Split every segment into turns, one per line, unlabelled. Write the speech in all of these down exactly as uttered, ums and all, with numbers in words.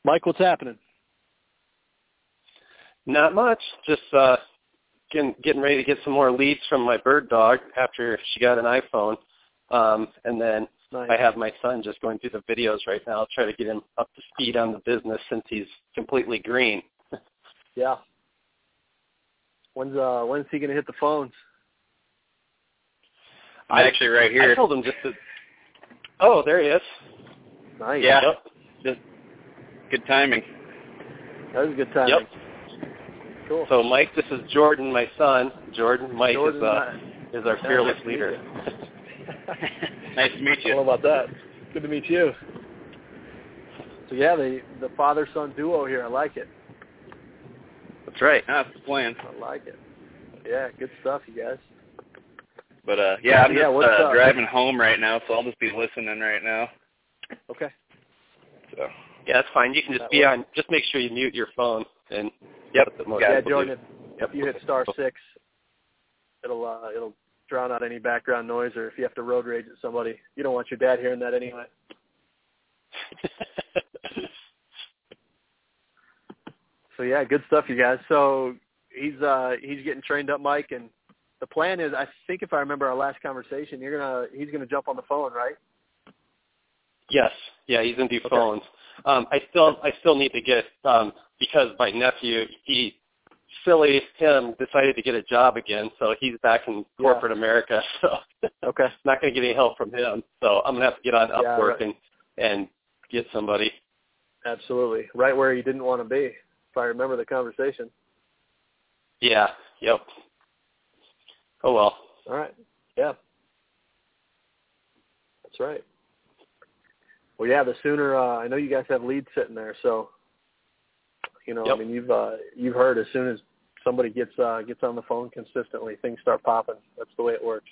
Mike, what's happening?
Not much. Just uh, getting getting ready to get some more leads from my bird dog after she got an iPhone, um, and then
Nice.
I have my son just going through the videos right now. I'll try to get him up to speed on the business since he's completely green.
Yeah. When's uh when's he gonna hit the phones?
I'm actually right here.
I told him just to. Oh, there he is.
Nice.
Yeah.
Yep.
Just good timing.
That was a good timing.
Yep.
Cool.
So, Mike, this is Jordan, my son. Jordan, Mike
Jordan,
is uh,
uh,
is our
yeah,
fearless
nice to
leader.
Nice to meet
I don't know
you.
about that. Good to meet you. So yeah, the the father son duo here. I like it.
That's right.
That's the plan.
I like it. Yeah, good stuff, you guys.
But uh, yeah, I'm
Yeah,
just
what's
uh,
up?
driving home right now, so I'll just be listening right now.
Okay.
So.
Yeah, that's fine. You can just
That
be
works.
on. Just make sure you mute your phone. And
Yep.
that's what most
Yeah,
people do.
Jordan. If, if you hit star six, it'll uh, it'll drown out any background noise, or if you have to road rage at somebody, you don't want your dad hearing that anyway. So yeah, good stuff, you guys. So he's uh, he's getting trained up, Mike, and the plan is, I think if I remember our last conversation, you're gonna he's gonna jump on the phone, right?
Yes. Yeah, he's gonna do
Okay.
phones. Um, I still I still need to get um, because my nephew he silly him decided to get a job again, so he's back in corporate
Yeah.
America. So
Okay.
not gonna get any help from him. So I'm gonna have to get on
Yeah,
Upwork
right.
and and get somebody.
Absolutely. Right where you didn't want to be, if I remember the conversation.
Yeah. Yep. Oh well.
All right. Yeah. That's right. Well, yeah, the sooner, uh, I know you guys have leads sitting there, so, you know,
Yep.
I mean, you've uh, you've heard as soon as somebody gets uh, gets on the phone consistently, things start popping. That's the way it works.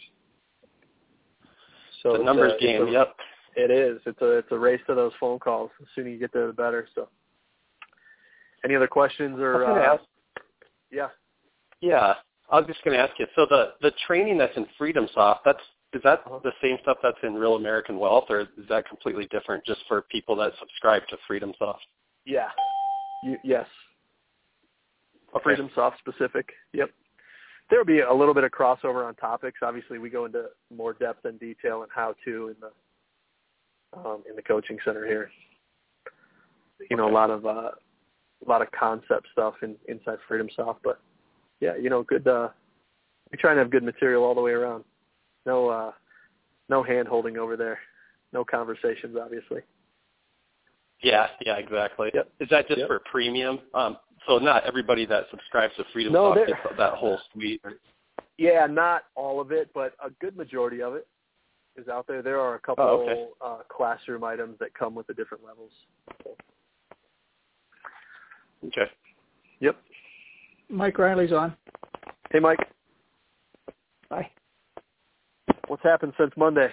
So
It's a numbers
it's
game.
a,
Yep.
It is. It's a it's a race to those phone calls. The sooner you get there, the better. So, any other questions or?
I was gonna
Uh,
ask,
yeah.
yeah. I was just going to ask you. So the the training that's in FreedomSoft, that's is that
Uh-huh.
the same stuff that's in Real American Wealth, or is that completely different just for people that subscribe to FreedomSoft?
Yeah. You, yes.
Okay.
FreedomSoft specific. Yep. There will be a little bit of crossover on topics. Obviously, we go into more depth and detail and how to in the um, in the coaching center here. You know,
Okay.
a lot of uh, a lot of concept stuff in, inside FreedomSoft, but yeah, you know, good. Uh, we try and have good material all the way around. No, uh, no hand holding over there. No conversations, obviously.
Yeah. Yeah. Exactly.
Yep.
Is that just
Yep.
for premium? Um, so not everybody that subscribes to FreedomSoft
No, there-
gets that whole suite.
Yeah, not all of it, but a good majority of it is out there. There are a couple
Oh, okay.
uh, classroom items that come with the different levels.
Okay.
Yep.
Mike Riley's on.
Hey, Mike.
Hi.
What's happened since Monday?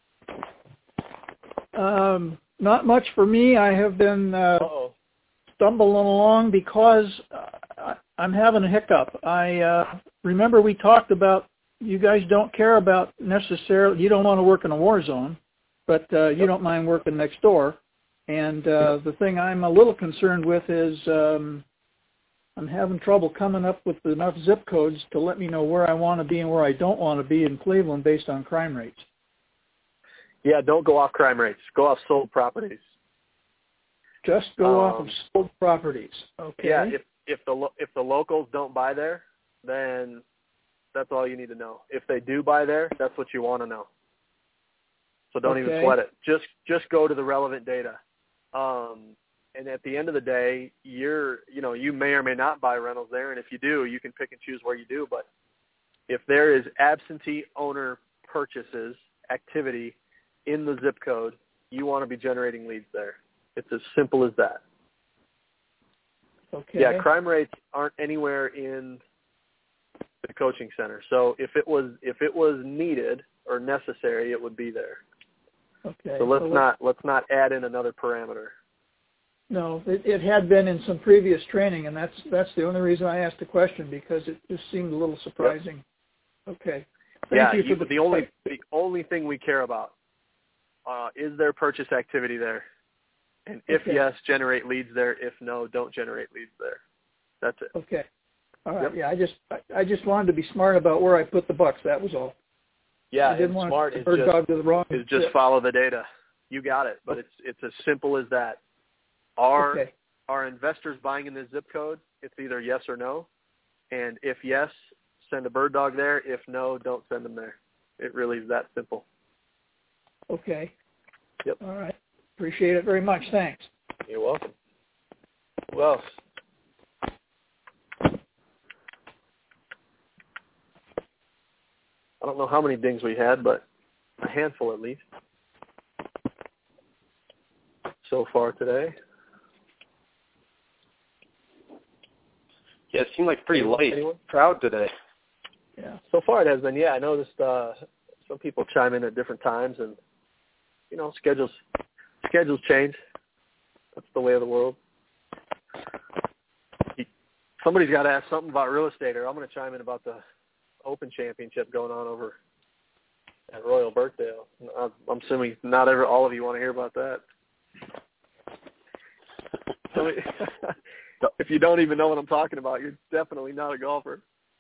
Um, not much for me. I have been uh,
Uh-oh.
stumbling along because uh, I- I'm having a hiccup. I uh, remember we talked about you guys don't care about necessarily, you don't want to work in a war zone, but uh, you
Yep.
don't mind working next door. And uh, the thing I'm a little concerned with is um, I'm having trouble coming up with enough zip codes to let me know where I want to be and where I don't want to be in Cleveland based on crime rates.
Yeah, don't go off crime rates. Go off sold properties.
Just go off of
Um,
sold properties. Okay.
Yeah, if if the lo- if the locals don't buy there, then that's all you need to know. If they do buy there, that's what you want to know. So don't even
Okay.
sweat it. Just just go to the relevant data. Um, and at the end of the day, you're you know you may or may not buy rentals there, and if you do, you can pick and choose where you do. But if there is absentee owner purchases activity in the zip code, you want to be generating leads there. It's as simple as that.
Okay.
Yeah, crime rates aren't anywhere in the coaching center. So if it was if it was needed or necessary, it would be there.
Okay.
So let's
So
not let's not add in another parameter.
No, it, it had been in some previous training, and that's that's the only reason I asked the question, because it just seemed a little surprising. Yep. Okay. Thank
yeah,
you for
you,
the,
the only the only thing we care about uh, is there purchase activity there. And if
Okay.
yes, generate leads there. If no, don't generate leads there. That's it.
Okay. All right.
Yep.
Yeah, I just I, I just wanted to be smart about where I put the bucks. That was all.
Yeah,
I didn't
and
want
smart
to
is
bird
just,
dog to the wrong.
is just
tip.
follow the data. You got it. But it's it's as simple as that. Are
Okay.
are investors buying in this zip code? It's either yes or no. And if yes, send a bird dog there. If no, don't send them there. It really is that simple.
Okay.
Yep.
All right. Appreciate it very much. Thanks.
You're welcome. Who else? I don't know how many dings we had, but a handful at least so far today.
Yeah, it seemed like pretty
Anyone?
light
Anyone?
crowd today.
Yeah.
So far it has been, yeah. I noticed uh, some people chime in at different times, and, you know, schedules schedules change. That's the way of the world. Somebody's got to ask something about real estate, or I'm going to chime in about the Open Championship going on over at Royal Birkdale. I'm assuming not ever all of you want to hear about that. So if you don't even know what I'm talking about, you're definitely not a golfer.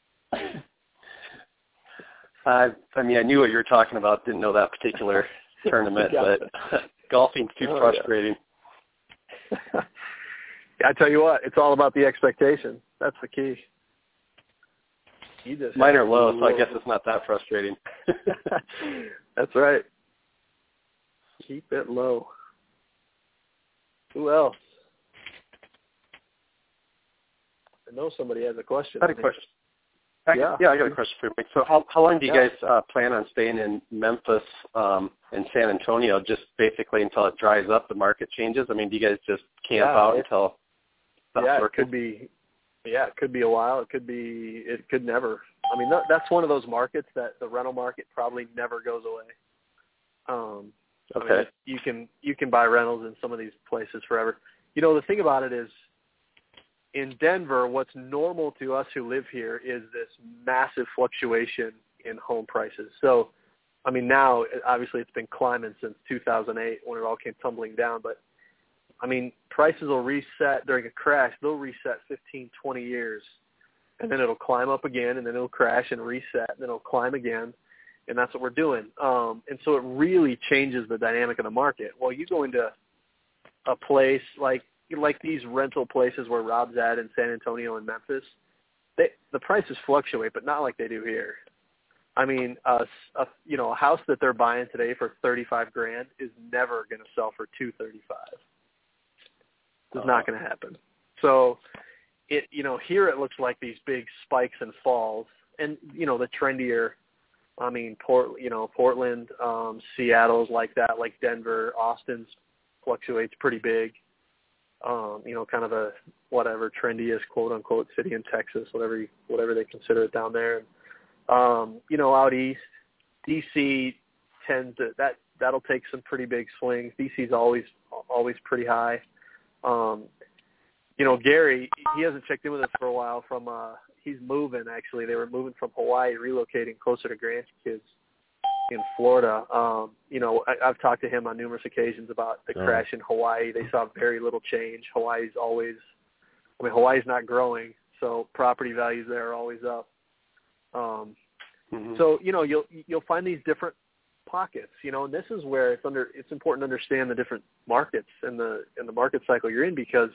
I, I mean, I knew what you were talking about. Didn't know that particular tournament, but golfing's too
Oh,
frustrating.
Yeah. I tell you what, it's all about the expectation. That's the key. You just
Mine are low, so I guess it's not that frustrating.
That's right. Keep it low. Who else? I know somebody has a question.
I had a question. I,
Yeah.
yeah, I got a question for you. So how how long do you
Yeah.
guys uh, plan on staying in Memphis um, and San Antonio, just basically until it dries up, the market changes? I mean, do you guys just camp
Yeah,
out
it,
until that's
Yeah, it
working?
could be. Yeah, it could be a while. It could be. It could never. I mean, that, that's one of those markets that the rental market probably never goes away. Um,
Okay.
I mean, you can you can buy rentals in some of these places forever. You know, the thing about it is, in Denver, what's normal to us who live here is this massive fluctuation in home prices. So, I mean, now, obviously, it's been climbing since two thousand eight when it all came tumbling down. But, I mean, prices will reset during a crash. They'll reset fifteen, twenty years, and then it'll climb up again, and then it'll crash and reset, and then it'll climb again. And that's what we're doing. Um, and so it really changes the dynamic of the market. Well, you go into a place like like these rental places where Rob's at in San Antonio and Memphis, they, the prices fluctuate, but not like they do here. I mean, a, a you know a house that they're buying today for thirty-five grand is never going to sell for two thirty-five. It's
Uh,
not going to happen. So, it you know here it looks like these big spikes and falls, and you know the trendier. I mean, Port, you know, Portland, um, Seattle's like that, like Denver, Austin's fluctuates pretty big. Um, you know, kind of a whatever trendiest quote unquote city in Texas, whatever you, whatever they consider it down there. And, um, you know, out east, D C tends to that that'll take some pretty big swings. D C's always always pretty high. Um, you know, Gary, he hasn't checked in with us for a while. From uh, he's moving actually. They were moving from Hawaii, relocating closer to grandkids in Florida. Um, you know, I, I've talked to him on numerous occasions about the
Oh.
crash in Hawaii. They saw very little change. Hawaii's always, I mean, Hawaii's not growing, so property values there are always up. Um,
mhm.
So you know, you'll you'll find these different pockets. You know, and this is where it's under it's important to understand the different markets and the and the market cycle you're in, because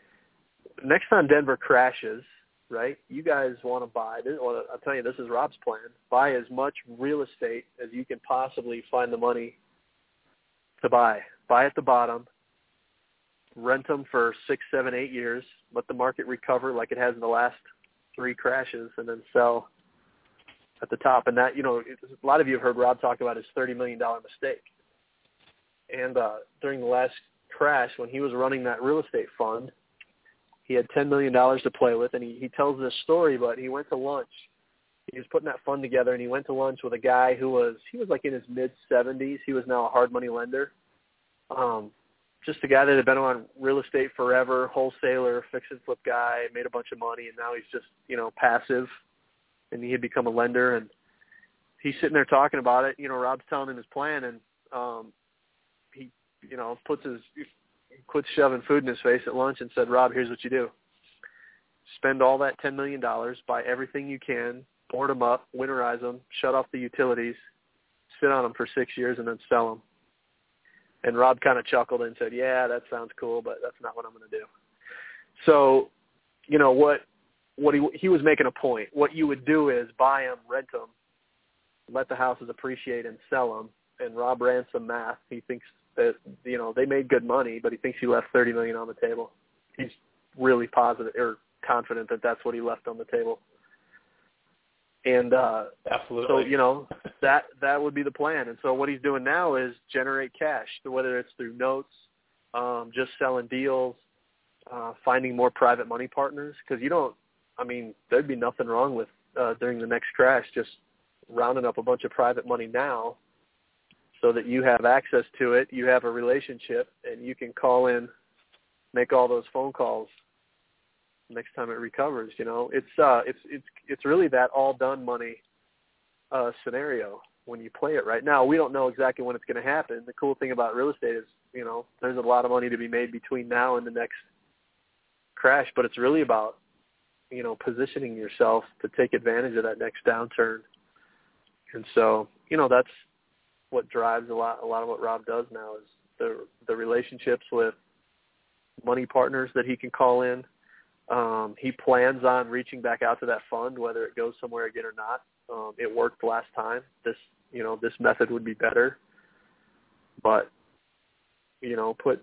next time Denver crashes, right, you guys want to buy, this, well, I'll tell you, this is Rob's plan, buy as much real estate as you can possibly find the money to buy. Buy at the bottom, rent them for six, seven, eight years, let the market recover like it has in the last three crashes, and then sell at the top. And that, you know, a lot of you have heard Rob talk about his thirty million dollars mistake. And uh, during the last crash, when he was running that real estate fund, he had ten million dollars to play with, and he, he tells this story, but he went to lunch. He was putting that fund together, and he went to lunch with a guy who was, he was like in his mid-seventies. He was now a hard money lender. Um, just a guy that had been on real estate forever, wholesaler, fix and flip guy, made a bunch of money, and now he's just, you know, passive, and he had become a lender. And he's sitting there talking about it. You know, Rob's telling him his plan, and um, he, you know, puts his, quit shoving food in his face at lunch and said, Rob, here's what you do. Spend all that ten million dollars, buy everything you can, board them up, winterize them, shut off the utilities, sit on them for six years, and then sell them. And Rob kind of chuckled and said, yeah, that sounds cool, but that's not what I'm going to do. So, you know, what what he he was making a point. What you would do is buy them, rent them, let the houses appreciate and sell them. And Rob ran some math. He thinks that, you know, they made good money, but he thinks he left thirty million dollars on the table. He's really positive or confident that that's what he left on the table. And uh,
absolutely.
So, you know, that that would be the plan. And so what he's doing now is generate cash, whether it's through notes, um, just selling deals, uh, finding more private money partners. Because you don't, I mean, there'd be nothing wrong with uh, during the next crash just rounding up a bunch of private money now so that you have access to it, you have a relationship, and you can call in, make all those phone calls next time it recovers. You know, it's uh, it's it's it's really that all done money uh, scenario when you play it right now. We don't know exactly when it's going to happen. The cool thing about real estate is, you know, there's a lot of money to be made between now and the next crash, but it's really about, you know, positioning yourself to take advantage of that next downturn. And so, you know, that's what drives a lot a lot of what Rob does now is the the relationships with money partners that he can call in. Um, he plans on reaching back out to that fund, whether it goes somewhere again or not. Um, it worked last time. This, you know, this method would be better, but, you know, put,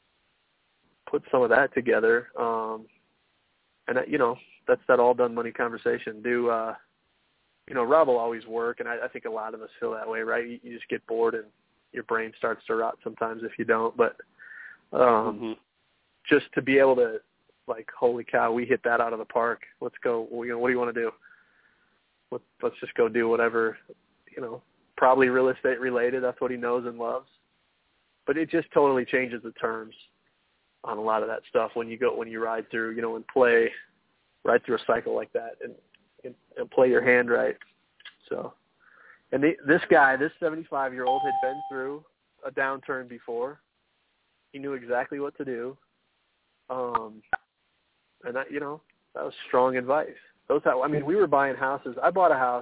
put some of that together. Um, and that, you know, that's that all done money conversation. Do, uh, you know, Rob will always work. And I, I think a lot of us feel that way, right? You, you just get bored and your brain starts to rot sometimes if you don't, but, um, mm-hmm. just to be able to, like, holy cow, we hit that out of the park. Let's go. Well, you know, what do you want to do? Let's, let's just go do whatever, you know, probably real estate related. That's what he knows and loves. But it just totally changes the terms on a lot of that stuff when you go, when you ride through, you know, and play, ride through a cycle like that and, and, and play your hand right. So, and the, this guy, this seventy-five-year-old had been through a downturn before. He knew exactly what to do. Um, And that, you know, that was strong advice. Those, I mean, we were buying houses. I bought a house,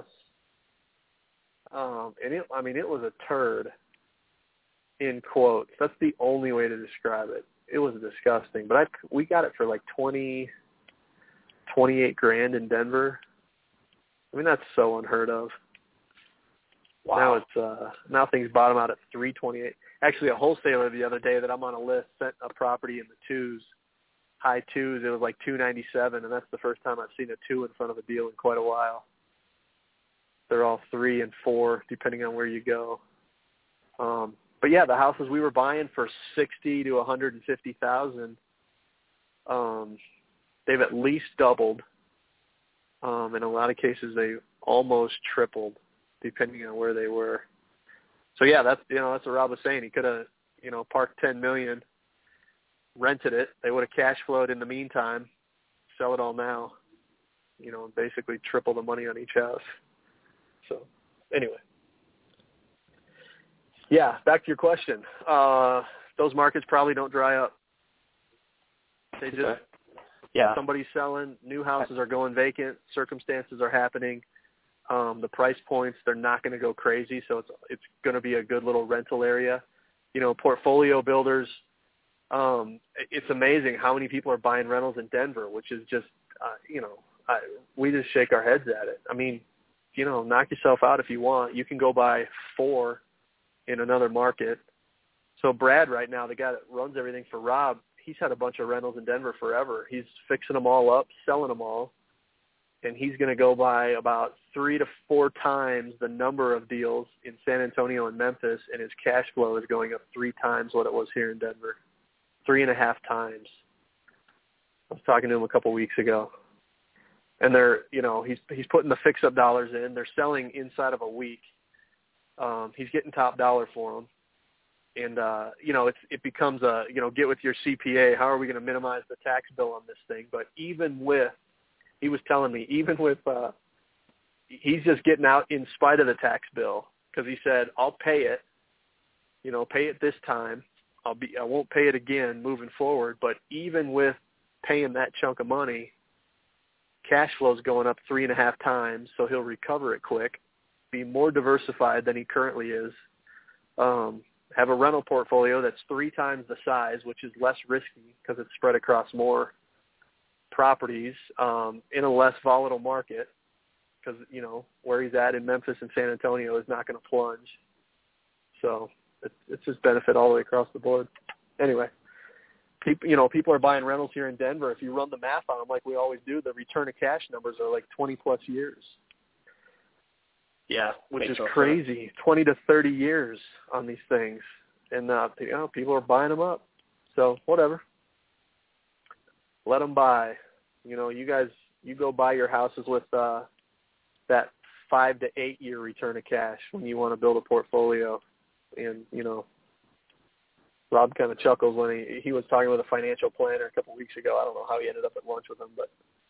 um, and it, I mean, it was a turd, in quotes. That's the only way to describe it. It was disgusting. But I, we got it for like twenty, twenty-eight grand in Denver. I mean, that's so unheard of. Wow. Now it's uh, now things bottom out at three twenty-eight. Actually, a wholesaler the other day that I'm on a list sent a property in the twos. High twos, it was like two ninety-seven, and that's the first time I've seen a two in front of a deal in quite a while. They're all three and four, depending on where you go. Um, but yeah, the houses we were buying for sixty to one hundred and fifty thousand, um, they've at least doubled. Um, in a lot of cases, they almost tripled, depending on where they were. So yeah, that's you know that's what Rob was saying. He could have you know parked ten million. Rented it. They would have cash flowed in the meantime, sell it all now, you know, basically triple the money on each house. So anyway, yeah, back to your question. Uh, those markets probably don't dry up. They just, okay. yeah. Somebody's selling, new houses are going vacant, circumstances are happening. Um, the price points, they're not going to go crazy. So it's, it's going to be a good little rental area. You know, portfolio builders, Um, it's amazing how many people are buying rentals in Denver, which is just, uh, you know, I, we just shake our heads at it. I mean, you know, knock yourself out if you want. You can go buy four in another market. So Brad right now, the guy that runs everything for Rob, he's had a bunch of rentals in Denver forever. He's fixing them all up, selling them all, and he's going to go buy about three to four times the number of deals in San Antonio and Memphis, and his cash flow is going up three times what it was here in Denver. Three and a half times. I was talking to him a couple weeks ago, and they're, you know, he's he's putting the fix-up dollars in. They're selling inside of a week. Um, he's getting top dollar for them, and uh, you know, it's it becomes a, you know, get with your C P A. How are we going to minimize the tax bill on this thing? But even with, he was telling me, even with, uh, he's just getting out in spite of the tax bill because he said, I'll pay it, you know, pay it this time. I'll be I won't pay it again moving forward. But even with paying that chunk of money, cash flow is going up three and a half times, so he'll recover it quick, be more diversified than he currently is, um, have a rental portfolio that's three times the size, which is less risky because it's spread across more properties um, in a less volatile market because, you know, where he's at in Memphis and San Antonio is not going to plunge. So it's, it's just benefit all the way across the board. Anyway, people, you know, people are buying rentals here in Denver. If you run the math on them like we always do, the return of cash numbers are like twenty plus years.
Yeah,
which is
so.
crazy. twenty to thirty years on these things, and uh, you know, people are buying them up. So whatever, let them buy. You know, you guys, you go buy your houses with uh, that five to eight year return of cash when you want to build a portfolio. And you know, Rob kind of chuckles when he he was talking with a financial planner a couple of weeks ago. I don't know how he ended up at lunch with him, but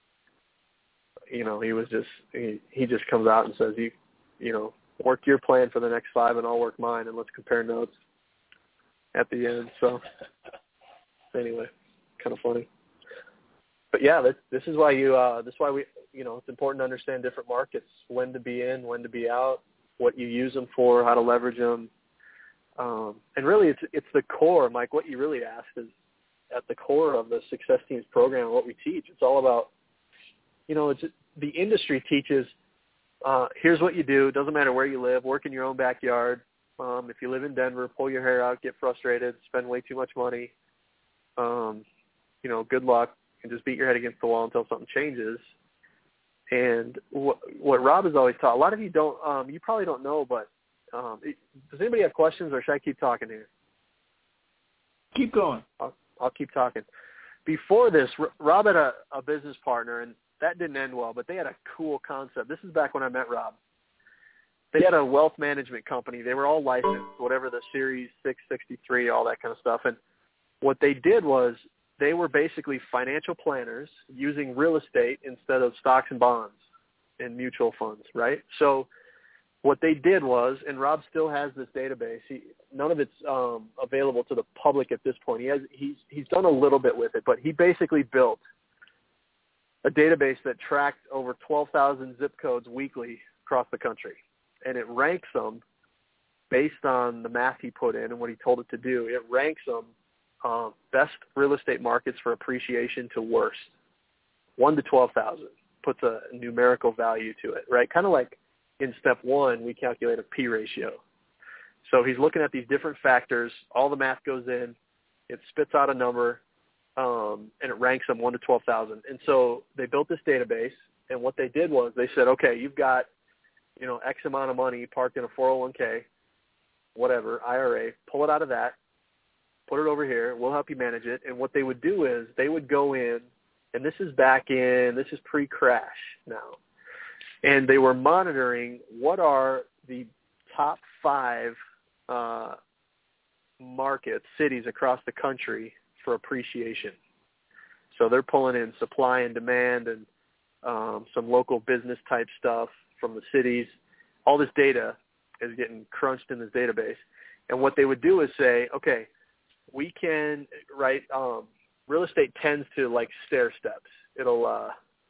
you know, he was just he he just comes out and says, you. you know, work your plan for the next five and I'll work mine and let's compare notes at the end. So anyway, kind of funny. But yeah, this, this is why you, uh, this is why we, you know, it's important to understand different markets, when to be in, when to be out, what you use them for, how to leverage them. Um, and really it's, it's the core, Mike, what you really asked is at the core of the Success Teams program, what we teach. It's all about, you know, it's the industry teaches, Uh, here's what you do. It doesn't matter where you live. Work in your own backyard. Um, if you live in Denver, pull your hair out, get frustrated, spend way too much money. Um, you know, good luck, and just beat your head against the wall until something changes. And what, what Rob has always taught, a lot of you don't, um, you probably don't know, but um, it, does anybody have questions, or should I keep talking here?
Keep going.
I'll, I'll keep talking. Before this, Rob had a, a business partner, and that didn't end well, but they had a cool concept. This is back when I met Rob. They had a wealth management company. They were all licensed, whatever the Series six sixty-three, all that kind of stuff. And what they did was they were basically financial planners using real estate instead of stocks and bonds and mutual funds, right? So what they did was, and Rob still has this database. He, none of it's um, available to the public at this point. He has he's he's done a little bit with it, but he basically built a database that tracked over twelve thousand zip codes weekly across the country. And it ranks them based on the math he put in and what he told it to do. It ranks them uh, best real estate markets for appreciation to worst. one to twelve thousand puts a numerical value to it, right? Kind of like in step one, we calculate a P ratio. So he's looking at these different factors. All the math goes in. It spits out a number. Um, and it ranks them one to twelve thousand. And so they built this database, and what they did was they said, okay, you've got, you know, X amount of money parked in a four oh one k, whatever, I R A, pull it out of that, put it over here, we'll help you manage it. And what they would do is they would go in, and this is back in, this is pre-crash now, and they were monitoring what are the top five uh, markets, cities across the country for appreciation. So they're pulling in supply and demand and um, some local business type stuff from the cities. All this data is getting crunched in this database. And what they would do is say, okay, we can, right, um, real estate tends to like stair steps. It'll, uh,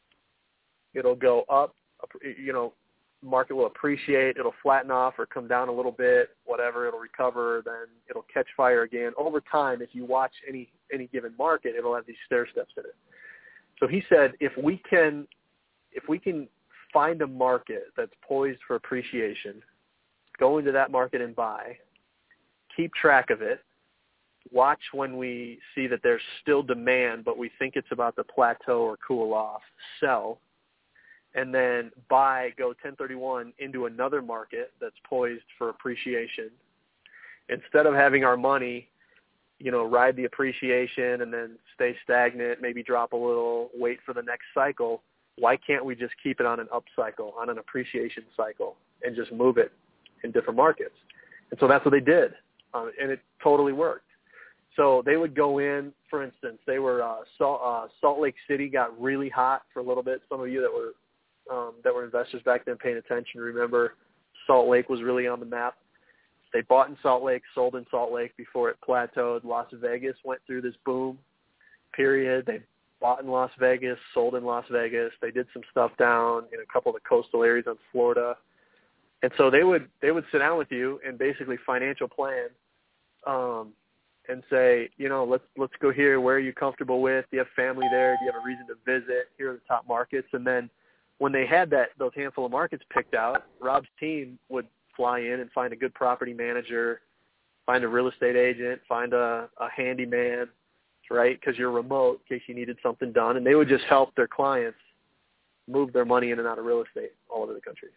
it'll go up, you know, market will appreciate, it'll flatten off or come down a little bit, whatever, it'll recover, then it'll catch fire again. Over time, if you watch any any given market, it'll have these stair steps in it. So he said, if we can if we can find a market that's poised for appreciation, go into that market and buy, keep track of it, watch when we see that there's still demand, but we think it's about to plateau or cool off, sell, and then buy, go ten thirty-one into another market that's poised for appreciation. Instead of having our money, you know, ride the appreciation and then stay stagnant, maybe drop a little, wait for the next cycle, why can't we just keep it on an up cycle, on an appreciation cycle, and just move it in different markets? And so that's what they did, um, and it totally worked. So they would go in, for instance, they were uh, Salt, uh, Salt Lake City got really hot for a little bit. Some of you that were um, that were investors back then paying attention remember Salt Lake was really on the map. they bought in Salt Lake, sold in Salt Lake before it plateaued. Las Vegas went through this boom period. They bought in Las Vegas, sold in Las Vegas. They did some stuff down in a couple of the coastal areas on Florida. And so they would they would sit down with you and basically financial plan um, and say, you know, let's let's go here. Where are you comfortable with? Do you have family there? Do you have a reason to visit? Here are the top markets. And then when they had that those handful of markets picked out, Rob's team would fly in and find a good property manager, find a real estate agent, find a, a handyman, right, because you're remote in case you needed something done. And they would just help their clients move their money in and out of real estate all over the country.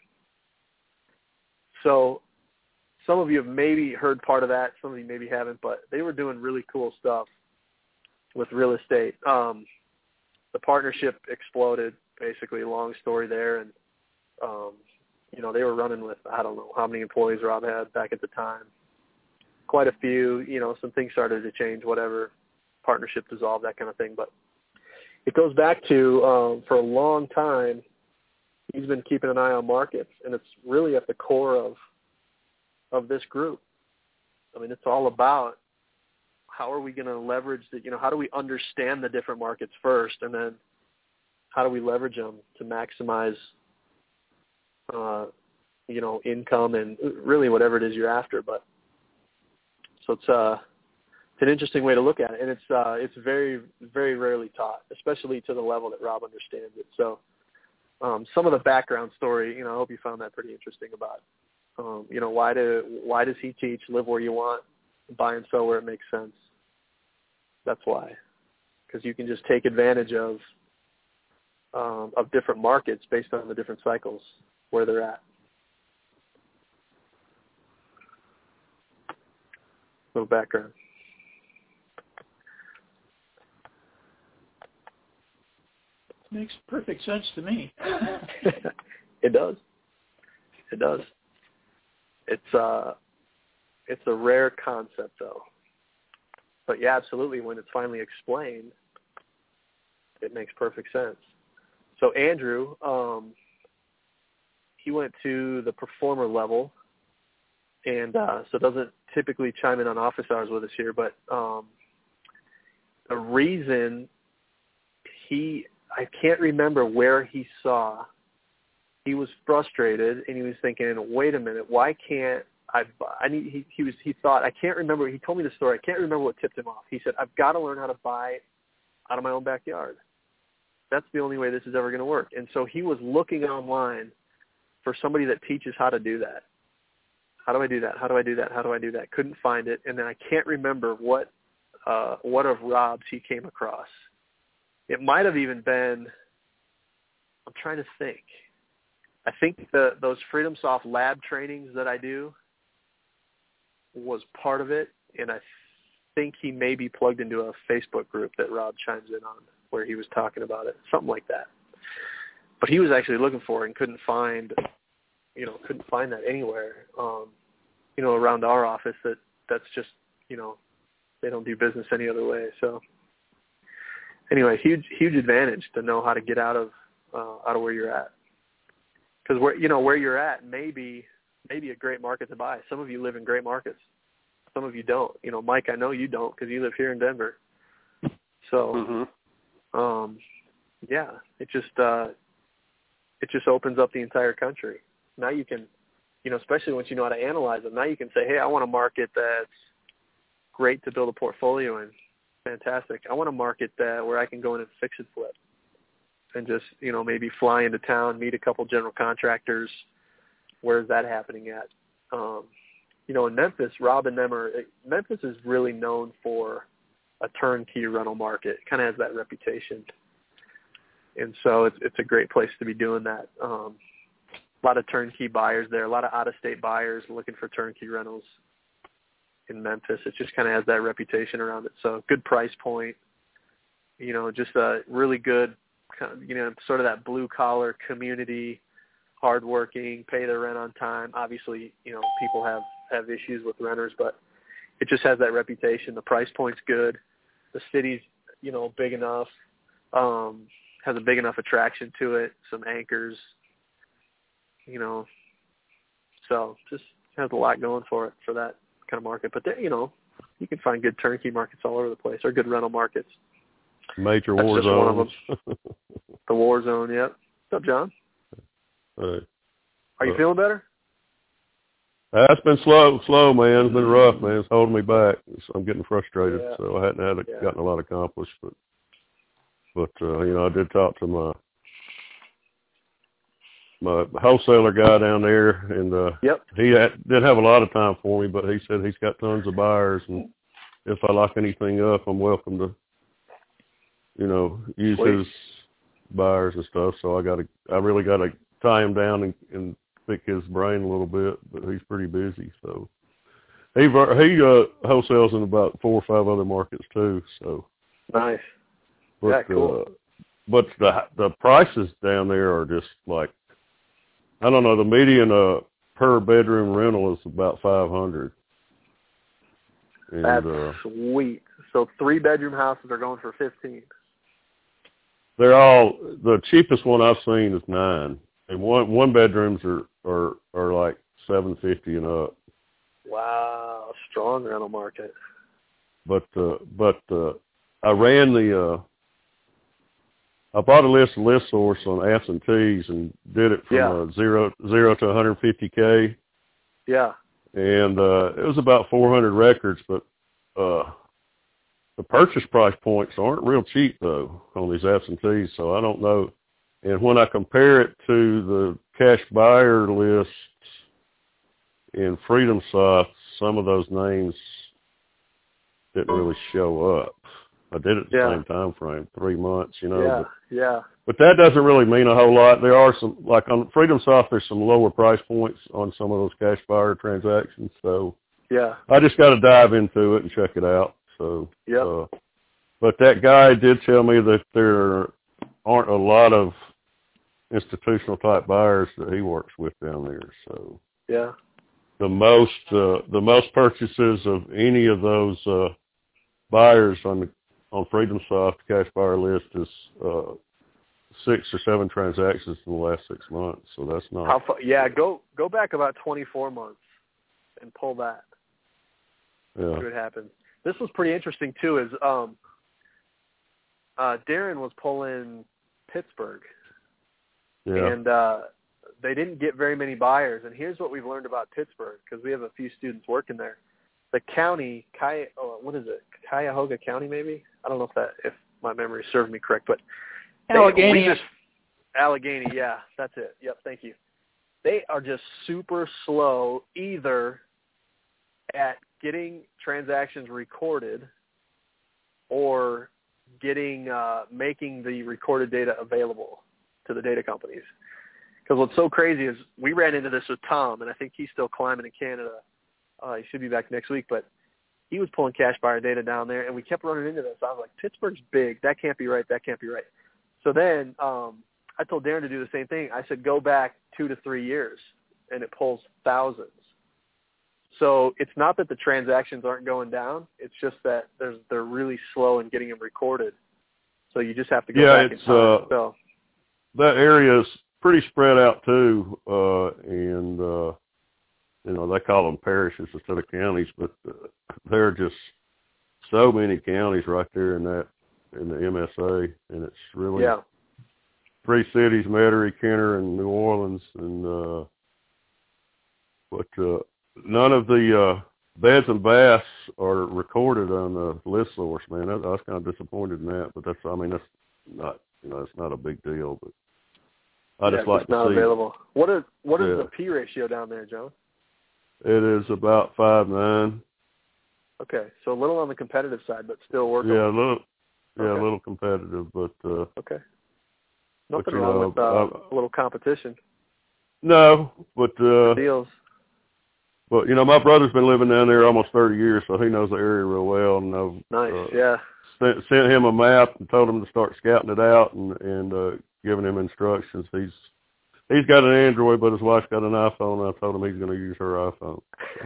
So some of you have maybe heard part of that. Some of you maybe haven't, but they were doing really cool stuff with real estate. Um, the partnership exploded, basically, long story there. And, um, you know, they were running with, I don't know how many employees Rob had back at the time. Quite a few, you know, some things started to change, whatever, partnership dissolved, that kind of thing. But it goes back to, um, for a long time, he's been keeping an eye on markets, and it's really at the core of of this group. I mean, it's all about how are we going to leverage the, you know, how do we understand the different markets first, and then how do we leverage them to maximize, uh, you know, income and really whatever it is you're after. But so it's uh, it's an interesting way to look at it, and it's uh, it's very very rarely taught, especially to the level that Rob understands it. So. Um, some of the background story, you know, I hope you found that pretty interesting about, um, you know, why do why does he teach live where you want, buy and sell where it makes sense? That's why, because you can just take advantage of um, of different markets based on the different cycles where they're at. A little background.
Makes perfect sense to me.
It does. It does. It's uh, it's a rare concept, though. But yeah, absolutely. When it's finally explained, it makes perfect sense. So Andrew, um, he went to the performer level, and uh, so doesn't typically chime in on office hours with us here. But um, the reason he I can't remember where he saw. He was frustrated, and he was thinking, "Wait a minute, why can't I?" I need. He, he was. He thought. I can't remember. He told me the story. I can't remember what tipped him off. He said, "I've got to learn how to buy out of my own backyard. That's the only way this is ever going to work." And so he was looking online for somebody that teaches how to do that. How do I do that? How do I do that? How do I do that? Couldn't find it, and then I can't remember what uh, what of Rob's he came across. It might have even been, I'm trying to think. I think the, those FreedomSoft lab trainings that I do was part of it, and I think he may be plugged into a Facebook group that Rob chimes in on where he was talking about it, something like that. But he was actually looking for it and couldn't find, you know, couldn't find that anywhere, um, you know, around our office. That that's just, you know, they don't do business any other way, so. Anyway, huge, huge advantage to know how to get out of uh, out of where you're at, because where you know where you're at may be maybe a great market to buy. Some of you live in great markets, some of you don't. You know, Mike, I know you don't because you live here in Denver. So, mm-hmm. um, yeah, it just uh, it just opens up the entire country. Now you can, you know, especially once you know how to analyze them. Now you can say, hey, I want a market that's great to build a portfolio in. Fantastic. I want to market that where I can go in and fix and flip and just, you know, maybe fly into town, meet a couple general contractors. Where is that happening at? Um, you know, in Memphis, Rob and them are, Memphis is really known for a turnkey rental market. It kind of has that reputation. And so it's, it's a great place to be doing that. Um, a lot of turnkey buyers there, a lot of out-of-state buyers looking for turnkey rentals. In Memphis, it just kind of has that reputation around it. So good price point, you know, just a really good, you know, sort of that blue collar community, hardworking, pay their rent on time. Obviously, you know, people have, have issues with renters, but it just has that reputation. The price point's good. The city's, you know, big enough, um, has a big enough attraction to it, some anchors, you know, so just has a lot going for it for that kind of market. But there, you know, you can find good turnkey markets all over the place, or good rental markets.
Major
That's
war
just
zones.
one of them. The war zone, yep. What's up, John?
Right.
Are you
uh,
feeling better?
That's been slow, slow, man. It's been rough, man. It's holding me back. So I'm getting frustrated.
Yeah.
So I hadn't had a,
Yeah.
gotten a lot accomplished, but but uh, you know, I did talk to my my wholesaler guy down there, and uh,
Yep.
he had, didn't have a lot of time for me, but he said he's got tons of buyers, and if I lock anything up, I'm welcome to, you know, use
Sweet.
his buyers and stuff. So I got to, I really got to tie him down and, and pick his brain a little bit, but he's pretty busy. So he he uh, wholesales in about four or five other markets too. So
Nice.
but,
Yeah, cool.
Uh, but the the prices down there are just like, I don't know, the median uh, per bedroom rental is about five hundred. And,
That's
uh,
sweet. So three bedroom houses are going for fifteen.
They're all, the cheapest one I've seen is nine, and one one bedrooms are are are like seven fifty and up.
Wow, strong rental market.
But uh, but uh, I ran the uh, I bought a list list source on absentees and did it from
Yeah.
uh, zero zero to one hundred fifty K,
Yeah.
and uh, it was about four hundred records. But uh, the purchase price points aren't real cheap though on these absentees, so I don't know. And when I compare it to the cash buyer lists in Freedom Soft, some of those names didn't really show up. I did it at the
Yeah.
same time frame, three months, you know.
Yeah.
But,
Yeah.
but that doesn't really mean a whole lot. There are some, like on Freedom Soft, there's some lower price points on some of those cash buyer transactions. So
Yeah.
I just got to dive into it and check it out. So,
Yep.
uh, but that guy did tell me that there aren't a lot of institutional type buyers that he works with down there. So
Yeah.
the most uh, the most purchases of any of those uh, buyers on the on Freedom Soft cash buyer list is uh, six or seven transactions in the last six months. So that's not.
How far? Yeah. Go go back about twenty-four months and pull that.
Yeah.
See what happens. This was pretty interesting too. Is um, uh, Darren was pulling Pittsburgh,
Yeah.
and uh, they didn't get very many buyers. And here's what we've learned about Pittsburgh, because we have a few students working there. The county, Cuy- oh, what is it? Cuyahoga County, maybe? I don't know if that if my memory serves me correct, but they-
Allegheny.
we just- Allegheny, yeah, that's it. Yep, thank you. They are just super slow either at getting transactions recorded or getting uh, making the recorded data available to the data companies. Because what's so crazy is we ran into this with Tom, and I think he's still climbing in Canada. Uh, he should be back next week, but he was pulling cash buyer data down there, and we kept running into this. I was like, Pittsburgh's big. That can't be right. That can't be right. So then um, I told Darren to do the same thing. I said, go back two to three years, and it pulls thousands. So it's not that the transactions aren't going down. It's just that there's, they're really slow in getting them recorded. So you just have to go
Yeah,
back
it's,
in time.
uh,
So,
that area is pretty spread out too, uh, and uh, you know, they call them parishes instead of counties, but uh, there are just so many counties right there in that in the M S A, and it's really
yeah.
three cities: Metairie, Kenner, and New Orleans, and uh, but uh, none of the uh, beds and baths are recorded on the list source. Man, I, I was kind of disappointed in that, but that's I mean that's not you know it's not a big deal, but I
yeah,
just like
it's
to
not
see.
available. What is what is
Yeah.
the P ratio down there, Joe?
It is about five nine.
Okay, so a little on the competitive side, but still workable.
Yeah, a little, yeah,
Okay.
a little competitive, but uh,
Okay.
But,
Nothing
you
wrong
know,
with uh,
uh,
a little competition.
no, but uh,
Deals.
but you know, my brother's been living down there almost thirty years, so he knows the area real well, and I've
Nice.
uh,
yeah.
sent, sent him a map and told him to start scouting it out and and uh, giving him instructions. He's he's got an Android, but his wife's got an iPhone. And I told him he's going to use her iPhone.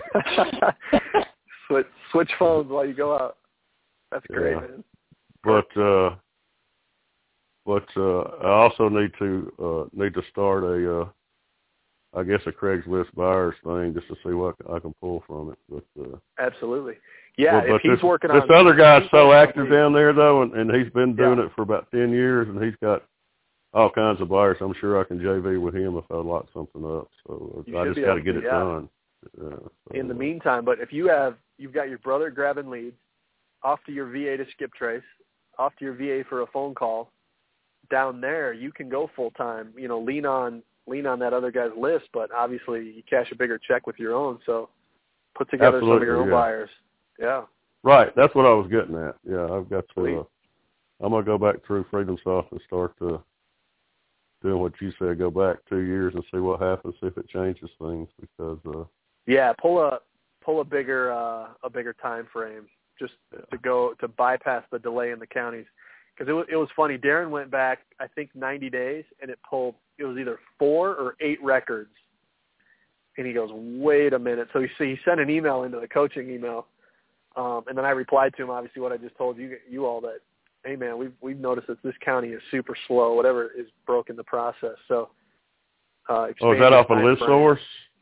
switch switch phones while you go out. That's great,
Yeah.
man.
But uh, but uh, I also need to uh, need to start a uh, I guess a Craigslist buyers thing just to see what I can pull from it. But uh,
absolutely, yeah.
but, but
if he's
this,
working
this
on
other guy's so
on
active down there though, and, and he's been doing
yeah.
it for about ten years, and he's got all kinds of buyers. I'm sure I can J V with him if I lock something up. So
You
I
should
just
be
got to
able
get
to,
it
yeah.
done. Yeah, so,
in the meantime, but if you have, you've got your brother grabbing leads, off to your V A to skip trace, off to your V A for a phone call, down there you can go full time. You know, lean on lean on that other guy's list, but obviously you cash a bigger check with your own. So put together
Absolutely,
some of your own
yeah.
buyers. Yeah.
Right, that's what I was getting at. Yeah, I've got to.
Sweet.
Uh, I'm gonna go back through FreedomSoft and start uh, doing what you said. Go back two years and see what happens. See if it changes things. Because uh,
yeah, pull a pull a bigger uh, a bigger time frame just
yeah.
to go to bypass the delay in the counties. Because it was it was funny. Darren went back I think ninety days and it pulled. It was either four or eight records. And he goes, wait a minute. So he, so he sent an email into the coaching email. Um, and then I replied to him, obviously, what I just told you you all, that, hey, man, we've, we've noticed that this county is super slow, whatever is broken the process. So, uh,
oh, is that off a list
frame.
source?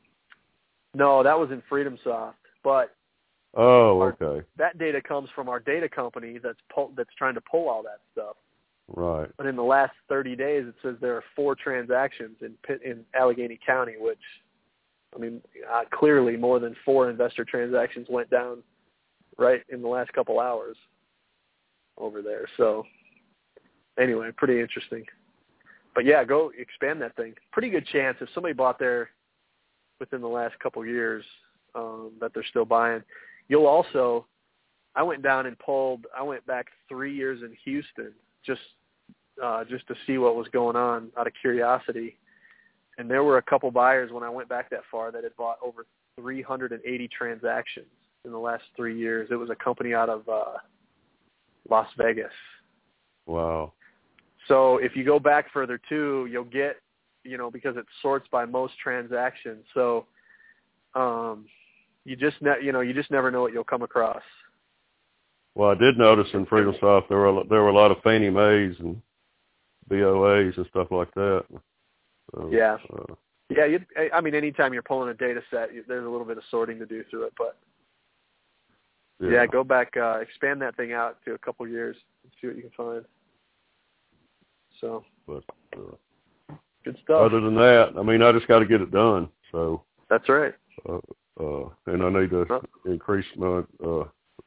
No, that was in FreedomSoft. But
Oh,
our,
okay.
that data comes from our data company that's pull, that's trying to pull all that stuff.
Right.
But in the last thirty days, it says there are four transactions in in Allegheny County, which, I mean, uh, clearly more than four investor transactions went down right in the last couple hours over there. So anyway, pretty interesting. But yeah, go expand that thing. Pretty good chance if somebody bought there within the last couple years um, that they're still buying. You'll also, I went down and pulled, I went back three years in Houston just uh, just to see what was going on out of curiosity. And there were a couple buyers when I went back that far that had bought over three hundred eighty transactions in the last three years. It was a company out of uh, Las Vegas.
Wow.
So if you go back further too, you'll get, you know, because it sorts by most transactions. So um, you just, ne- you know, you just never know what you'll come across.
Well, I did notice in FreedomSoft there were there were a lot of Fannie Mae's and B O A's and stuff like that. So,
yeah.
Uh,
yeah. You, I mean, anytime you're pulling a data set, there's a little bit of sorting to do through it, but yeah, yeah go back, uh, expand that thing out to a couple years and see what you can find. So,
but uh,
good stuff.
Other than that, I mean, I just got to get it done. So
that's right.
Uh, uh, and I need to
huh? increase
my uh,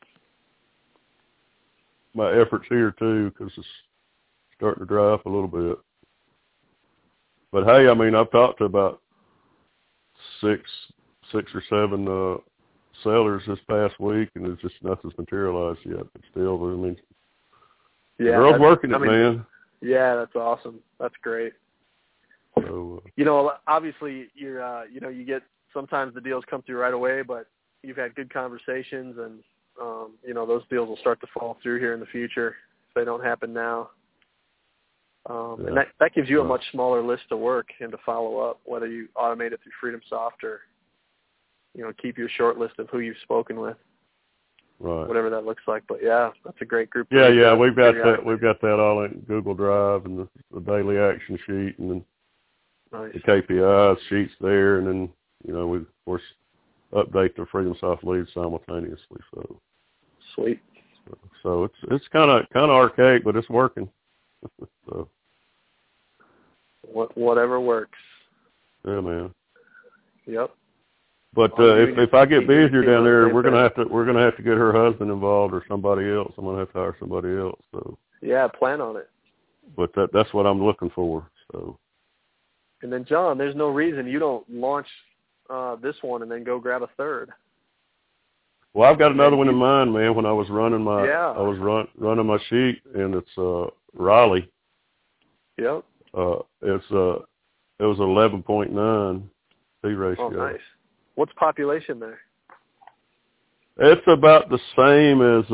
my efforts here too, because it's starting to dry up a little bit. But hey, I mean, I've talked to about six, six or seven uh, sellers this past week, and it's just nothing's materialized yet. But still, I mean,
yeah,
the girl's working it,
I mean,
man.
Yeah, that's awesome. That's great.
So, uh,
you know, obviously, you're, uh, you know, you get sometimes the deals come through right away, but you've had good conversations, and um, you know, those deals will start to fall through here in the future if they don't happen now. Um,
yeah.
And that, that gives you a
uh,
much smaller list to work and to follow up, whether you automate it through FreedomSoft or, you know, keep your short list of who you've spoken with,
right.
whatever that looks like. But yeah, that's a great group.
Yeah, yeah, we've got that. We've got that all in Google Drive and the, the daily action sheet, and then
nice.
the K P Is sheets there, and then you know we of course update the FreedomSoft leads simultaneously. So
sweet.
So, so it's it's kind of kind of archaic, but it's working. So
what whatever works.
Yeah, man.
Yep.
But uh, if if I get busier down there, we're gonna have to we're gonna have to get her husband involved or somebody else. I'm gonna have to hire somebody else. So
yeah, plan on it.
But that that's what I'm looking for. So.
And then John, there's no reason you don't launch uh, this one and then go grab a third.
Well, I've got another one in mind, man. When I was running my
yeah.
I was run running my sheet, and it's uh Raleigh.
Yep.
Uh, it's uh it was eleven point nine P ratio.
Oh, nice. What's population there?
It's about the same as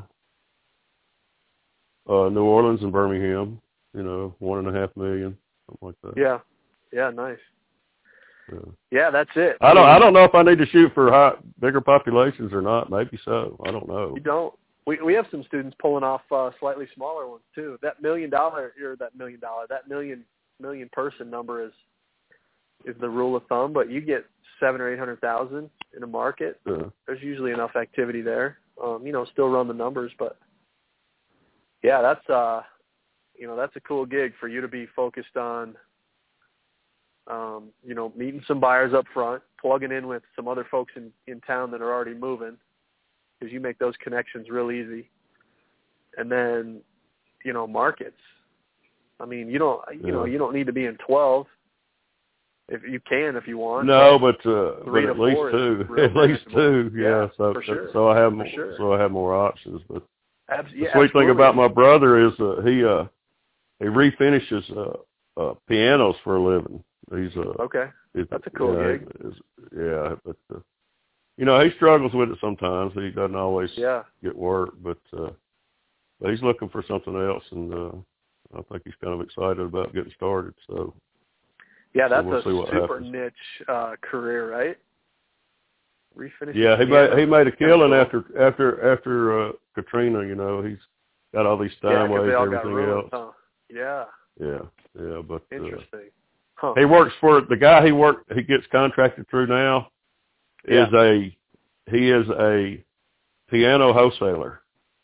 uh, uh, New Orleans and Birmingham. You know, one and a half million, something like that.
Yeah, yeah, nice.
Yeah,
yeah that's it.
I don't. I don't know if I need to shoot for high, bigger populations or not. Maybe so. I don't know.
You don't. We we have some students pulling off uh, slightly smaller ones too. That million dollar or that million dollar that million million person number is is the rule of thumb, but you get seven or eight hundred thousand in a market.
Yeah.
There's usually enough activity there. Um, you know, still run the numbers, but yeah, that's uh, you know, that's a cool gig for you to be focused on. Um, you know, meeting some buyers up front, plugging in with some other folks in, in town that are already moving, because you make those connections real easy. And then, you know, markets. I mean, you don't, you
yeah.
know, you don't need to be in twelve. If you can, if you want.
No, but uh,
Three
but
to
at least
four
two,
is real
at least
manageable.
two. Yeah,
Yeah,
so
for sure.
so I have
For
more,
sure.
so I have more options. But
Abs-
the
yeah,
sweet
absolutely.
thing about my brother is uh, he uh, he refinishes uh, uh, pianos for a living. He's uh,
Okay,
he's,
that's a cool
yeah,
gig.
is- Yeah, but uh, you know, he struggles with it sometimes. He doesn't always
Yeah.
get work, but uh, but he's looking for something else, and uh, I think he's kind of excited about getting started. So
Yeah, that's
so we'll
a
see what
super
happens.
niche uh, career, right? Refinish.
Yeah, he
piano.
made he made a killing
cool.
after after after uh, Katrina. You know, he's got all these
Yeah, 'cause
Steinways
they all
and
got
everything
ruined,
else.
huh? Yeah.
Yeah, yeah, but uh,
Interesting. Huh.
he works for the guy he work he gets contracted through now is
Yeah.
a he is a piano wholesaler.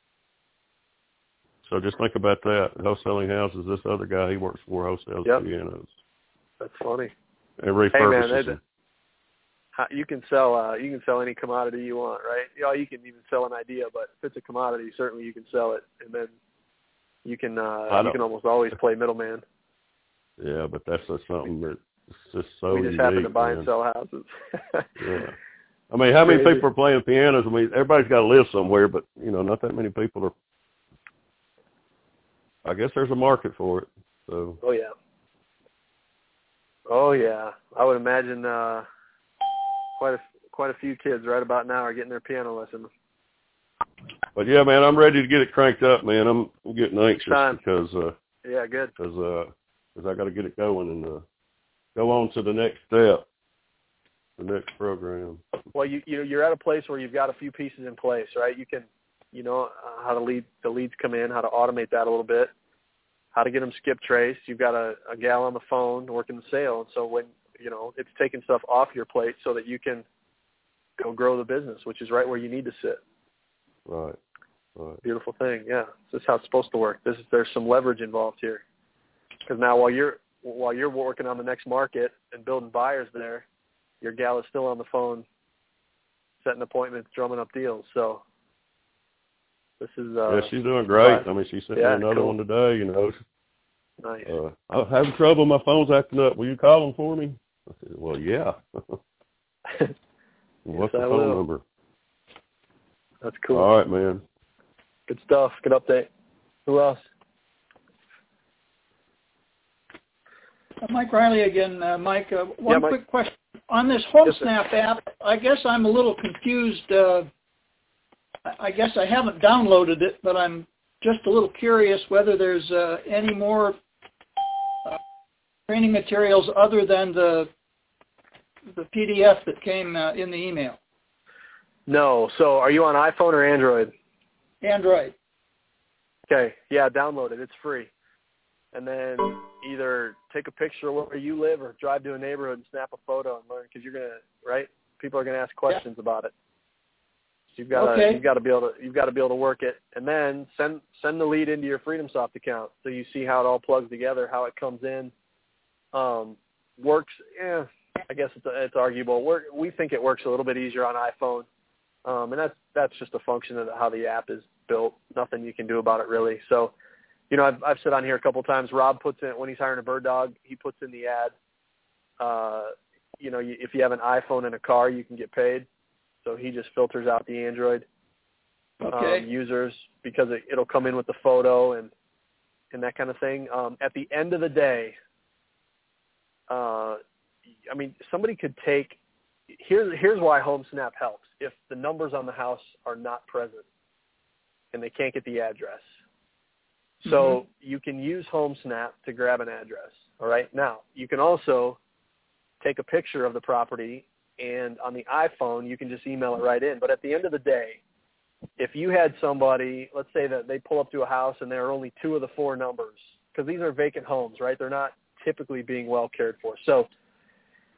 So just think about that. Wholesaling houses, this other guy he works for wholesales
Yep.
pianos.
That's funny.
And
Hey
refurbishes
man,
them.
how- you can sell uh, you can sell any commodity you want, right? You know, you can even sell an idea, but if it's a commodity, certainly you can sell it, and then you can uh, you can almost always play middleman.
Yeah, but that's just something that it's just so
we just
unique,
happen to buy
man.
and sell houses.
Yeah. I mean, how many
Crazy.
people are playing pianos? I mean, everybody's got to live somewhere, but, you know, not that many people are. I guess there's a market for it. So.
Oh, yeah. Oh, yeah. I would imagine uh, quite a quite a few kids right about now are getting their piano lessons.
But, yeah, man, I'm ready to get it cranked up, man. I'm, I'm getting anxious
Time.
because uh,
Yeah, good.
cause, uh, cause I got to get it going and uh, go on to the next step, the next program.
Well, you you you're at a place where you've got a few pieces in place, right? You can, you know, uh, how to lead the leads come in, how to automate that a little bit, how to get them skip traced. You've got a, a gal on the phone working the sale, and so when you know it's taking stuff off your plate so that you can go grow the business, which is right where you need to sit.
Right. Right.
Beautiful thing, yeah. This is how it's supposed to work. This is there's some leverage involved here, because now while you're while you're working on the next market and building buyers there, your gal is still on the phone, setting appointments, drumming up deals. So this is uh,
yeah, she's doing great.
fun.
I mean, she sent
Yeah,
me another
cool.
one today. You know,
Nice.
uh, I'm having trouble. My phone's acting up. Will you call them for me? I said, well, yeah. What's
Yes,
the
I
phone
will.
number?
That's cool.
All right, man.
Good stuff. Good update. Who else?
Uh, Mike Riley again. Uh, Mike, uh, one
Yeah, Mike.
quick question. On this
Yes, sir.
HomeSnap app, I guess I'm a little confused. Uh, I guess I haven't downloaded it, but I'm just a little curious whether there's uh, any more uh, training materials other than the the P D F that came uh, in the email.
No. So are you on iPhone or Android?
Android.
Okay. Yeah, download it. It's free. And then either take a picture of where you live or drive to a neighborhood and snap a photo and learn, because you're going to, right? People are going to ask questions yeah. about it. So you've got to
okay.
you've got to be able to you've got to be able to work it, and then send send the lead into your FreedomSoft account so you see how it all plugs together, how it comes in. Um, works. Yeah, I guess it's it's arguable. We're, we think it works a little bit easier on iPhone. Um, and that's that's just a function of how the app is built. Nothing you can do about it, really. So, you know, I've, I've said on here a couple of times, Rob puts in, when he's hiring a bird dog, he puts in the ad, uh, you know, if you have an iPhone in a car, you can get paid. So he just filters out the Android
okay.
um, users because it, it'll come in with the photo and, and that kind of thing. Um, at the end of the day, uh, I mean, somebody could take, here's, here's why HomeSnap helps. If the numbers on the house are not present and they can't get the address. So mm-hmm. you can use HomeSnap to grab an address. All right. Now you can also take a picture of the property, and on the iPhone, you can just email it right in. But at the end of the day, if you had somebody, let's say that they pull up to a house and there are only two of the four numbers, because these are vacant homes, right? They're not typically being well cared for. So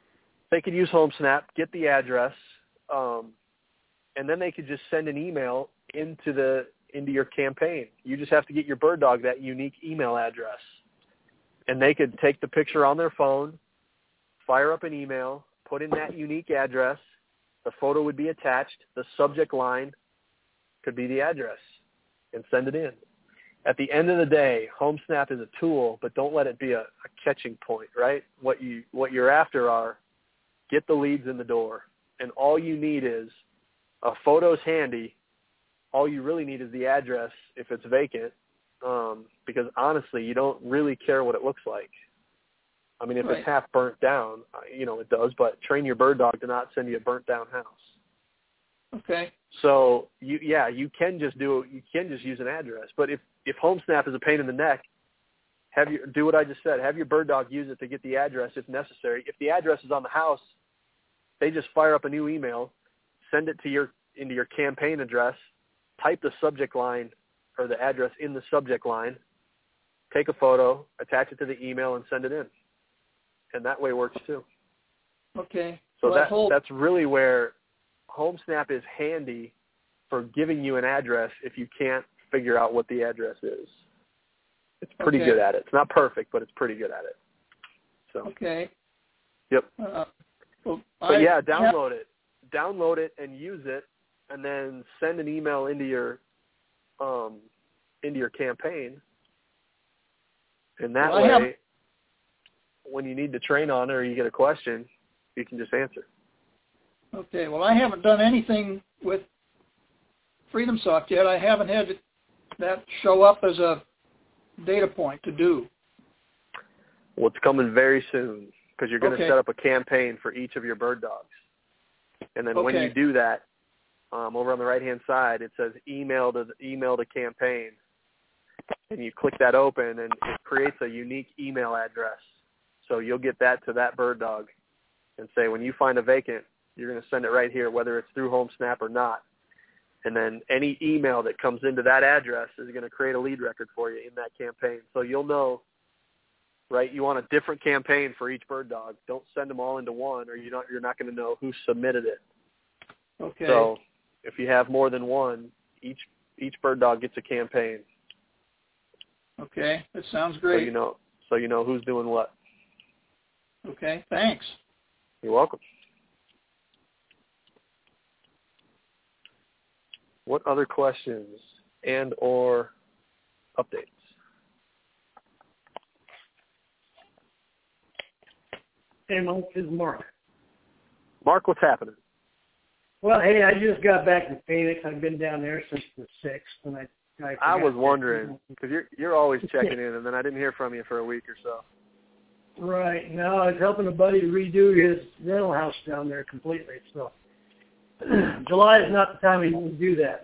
they could use HomeSnap, get the address, um, and then they could just send an email into the into your campaign. You just have to get your bird dog that unique email address. And they could take the picture on their phone, fire up an email, put in that unique address. The photo would be attached. The subject line could be the address, and send it in. At the end of the day, HomeSnap is a tool, but don't let it be a, a catching point, right? What you what you're after are get the leads in the door. And all you need is a photo's handy. All you really need is the address if it's vacant, um, because honestly, you don't really care what it looks like. I mean, if
Right.
it's half burnt down, you know, it does, but train your bird dog to not send you a burnt down house.
Okay.
So you, yeah, you can just do you can just use an address. But if, if HomeSnap is a pain in the neck, have you do what I just said. Have your bird dog use it to get the address if necessary. If the address is on the house, they just fire up a new email, send it to your into your campaign address, type the subject line or the address in the subject line, take a photo, attach it to the email, and send it in. And that way works too.
Okay.
So
Well,
that
whole,
that's really where HomeSnap is handy for giving you an address if you can't figure out what the address is. It's pretty
Okay.
good at it. It's not perfect, but it's pretty good at it. So,
Okay.
yep.
Uh, well,
But
I
yeah, download it. Download it and use it, and then send an email into your um, into your campaign. And that
Well, I
way,
have-
when you need to train on it or you get a question, you can just answer.
Okay. Well, I haven't done anything with FreedomSoft yet. I haven't had that show up as a data point to do.
Well, it's coming very soon because you're going to
Okay.
set up a campaign for each of your bird dogs. And then when
Okay.
you do that, um, over on the right-hand side, it says email to email to campaign. And you click that open, and it creates a unique email address. So you'll get that to that bird dog and say, when you find a vacant, you're going to send it right here, whether it's through HomeSnap or not. And then any email that comes into that address is going to create a lead record for you in that campaign. So you'll know, right, you want a different campaign for each bird dog. Don't send them all into one, or you don't, you're not going to know who submitted it.
Okay.
So if you have more than one, each each bird dog gets a campaign.
Okay. That sounds
So
great.
you know, so you know who's doing what.
Okay. Thanks.
You're welcome. What other questions and or updates?
Hey, Mike, this is Mark.
Mark, what's happening?
Well, hey, I just got back to Phoenix. I've been down there since the sixth, and I. I,
I was
forgot-
wondering because you're you're always checking in, and then I didn't hear from you for a week or so.
Right. No, I was helping a buddy to redo his rental house down there completely. So July is not the time he can do that.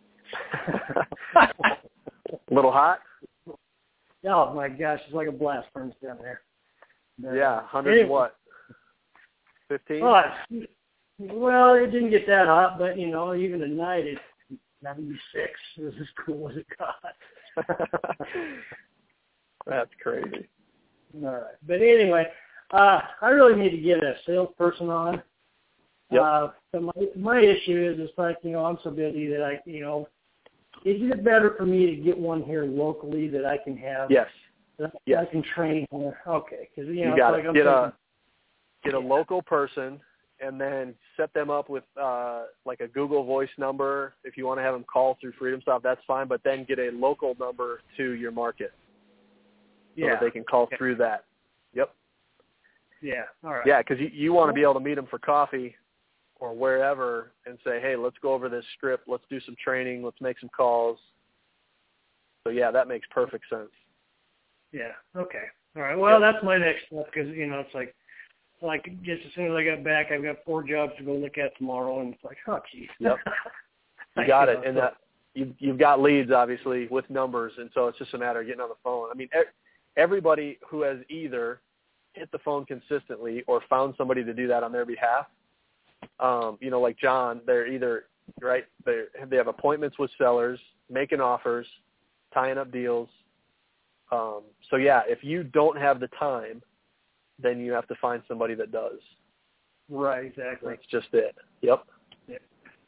A little hot?
Oh my gosh, it's like a blast furnace down there. But,
Yeah, one hundred
anyway,
what? fifteen?
Well, it- well, it didn't get that hot, but you know, even at night it's ninety-six. It was as cool as it got.
That's crazy.
All right. But anyway, uh, I really need to get a salesperson on.
Yep.
Uh, so my, my issue is, it's like, you know, I'm so busy that I, you know, is it better for me to get one here locally that I can have?
Yes.
That
Yes.
I can train here? Okay. Because, you know,
You
it's
got
like
it.
I'm
Get a
thinking,
get a local person, and then set them up with uh, like a Google Voice number. If you want to have them call through FreedomSoft, that's fine. But then get a local number to your market, so
yeah,
that they can call through that. Yep.
yeah, all right.
Yeah, because you, you want to be able to meet them for coffee or wherever and say, hey, let's go over this script. Let's do some training. Let's make some calls. So, yeah, that makes perfect sense.
Yeah. Okay. All right. Well, that's my next step because, you know, it's like, like just as soon as I got back, I've got four jobs to go look at tomorrow, and it's like, oh, geez.
Yep. You got it. And that, you've, you've got leads, obviously, with numbers, and so it's just a matter of getting on the phone. I mean, everybody who has either hit the phone consistently or found somebody to do that on their behalf, um, you know, like John, they're either, right, they they have appointments with sellers, making offers, tying up deals. Um, so, yeah, if you don't have the time, then you have to find somebody that does.
Right, exactly.
That's just it. Yep.
Yeah.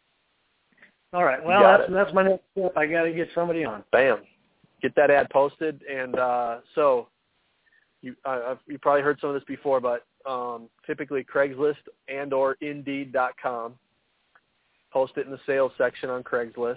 All right. Well, that's it. That's my next step. I got to get somebody on.
Bam. Get that ad posted, and uh, so you uh, you probably heard some of this before, but um, typically Craigslist and or Indeed dot com. Post it in the sales section on Craigslist.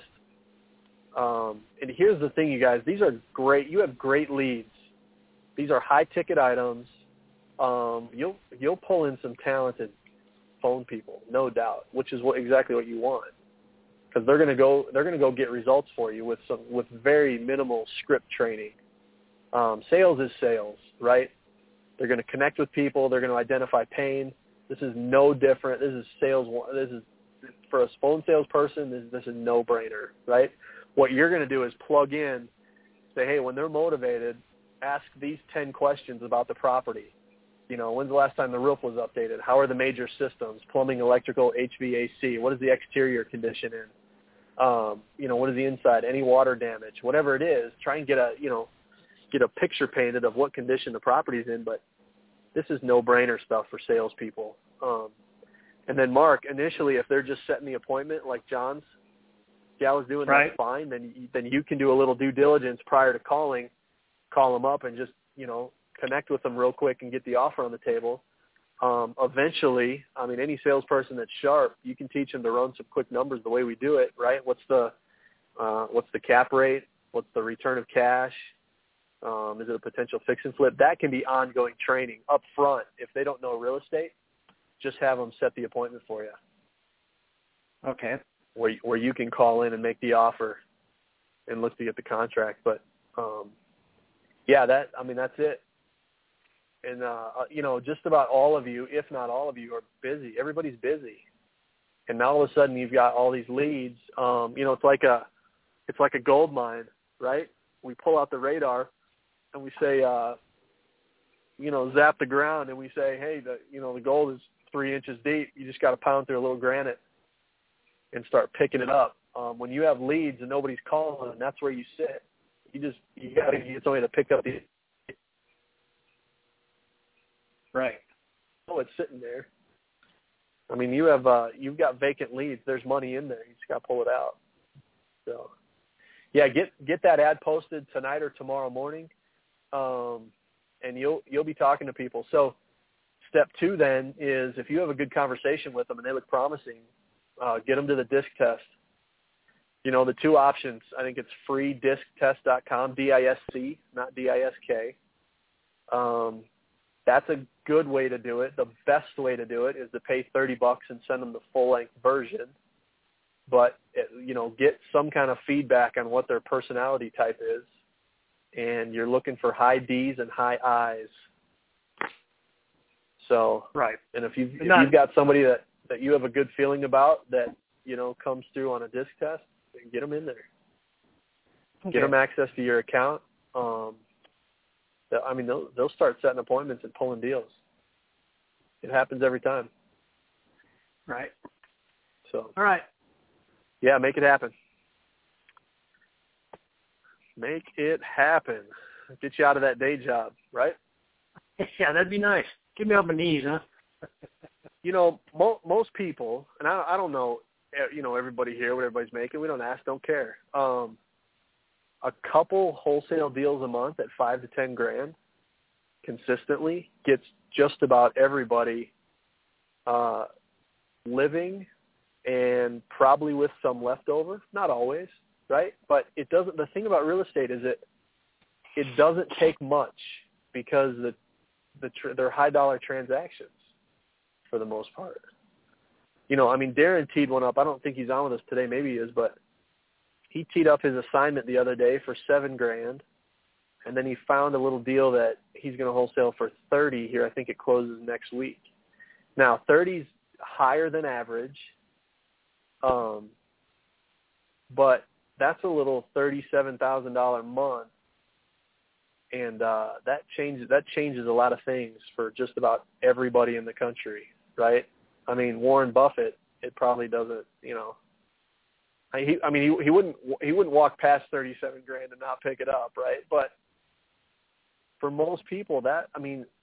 Um, and here's the thing, you guys. These are great. You have great leads. These are high-ticket items. Um, you'll you'll pull in some talented phone people, no doubt, which is what exactly what you want, because they're gonna go they're gonna go get results for you with some with very minimal script training. Um, sales is sales, right? They're gonna connect with people. They're gonna identify pain. This is no different. This is sales. This is for a phone salesperson. This, this is no brainer, right? What you're gonna do is plug in, say, hey, when they're motivated, ask these ten questions about the property. You know, when's the last time the roof was updated? How are the major systems, plumbing, electrical, H V A C? What is the exterior condition in? Um, you know, what is the inside? Any water damage? Whatever it is, try and get a, you know, get a picture painted of what condition the property's in. But this is no-brainer stuff for salespeople. Um, and then, Mark, initially, if they're just setting the appointment like John's gal is doing,
right,
that's fine. Then, then you can do a little due diligence prior to calling, call them up and just, you know, connect with them real quick and get the offer on the table. Um, eventually, I mean, any salesperson that's sharp, you can teach them to run some quick numbers the way we do it, right? What's the uh, what's the cap rate? What's the return of cash? Um, is it a potential fix and flip? That can be ongoing training up front. If they don't know real estate, just have them set the appointment for you.
Okay.
Where where you can call in and make the offer and look to get the contract. But um, yeah, that I mean that's it. And, uh, you know, just about all of you, if not all of you, are busy. Everybody's busy. And now all of a sudden you've got all these leads. Um, you know, it's like a it's like a gold mine, right? We pull out the radar and we say, uh, you know, zap the ground and we say, hey, the you know, the gold is three inches deep. You just got to pound through a little granite and start picking it up. Um, when you have leads and nobody's calling, that's where you sit. You just you got to get somebody to pick up the
Right.
Oh, it's sitting there. I mean, you have uh, you've got vacant leads. There's money in there. You just got to pull it out. So, yeah, get get that ad posted tonight or tomorrow morning, um, and you'll you'll be talking to people. So, step two then is if you have a good conversation with them and they look promising, uh, get them to the disc test. You know, the two options. I think it's free disc test dot com, D I S C, not D I S K. Um, That's a good way to do it. The best way to do it is to pay thirty bucks and send them the full-length version. But, it, you know, get some kind of feedback on what their personality type is. And you're looking for high D's and high I's. So,
right.
And if you've, if
not,
you've got somebody that, that you have a good feeling about that, you know, comes through on a disc test, get them in there.
Okay.
Get them access to your account. Um, I mean, they'll, they'll start setting appointments and pulling deals. It happens every time.
Right.
So.
All right.
Yeah, make it happen. Make it happen. Get you out of that day job, right?
Yeah, that'd be nice. Get me off my knees, huh?
You know, mo- most people, and I, I don't know, you know, everybody here, what everybody's making. We don't ask, don't care. Um, a couple wholesale deals a month at five to ten grand consistently gets just about everybody uh, living and probably with some leftover. Not always, right? But it doesn't. The thing about real estate is it it doesn't take much because the the tr- they're high dollar transactions for the most part. You know, I mean, Darren teed one up. I don't think he's on with us today. Maybe he is, but he teed up his assignment the other day for seven grand, and then he found a little deal that he's going to wholesale for thirty here. I think it closes next week. Now, thirty's higher than average, um, but that's a little thirty-seven thousand dollars a month, and uh, that changes that changes a lot of things for just about everybody in the country, right? I mean, Warren Buffett, it probably doesn't, you know. He, I mean, he, he wouldn't he wouldn't walk past thirty-seven grand and not pick it up, right? But for most people, that I mean,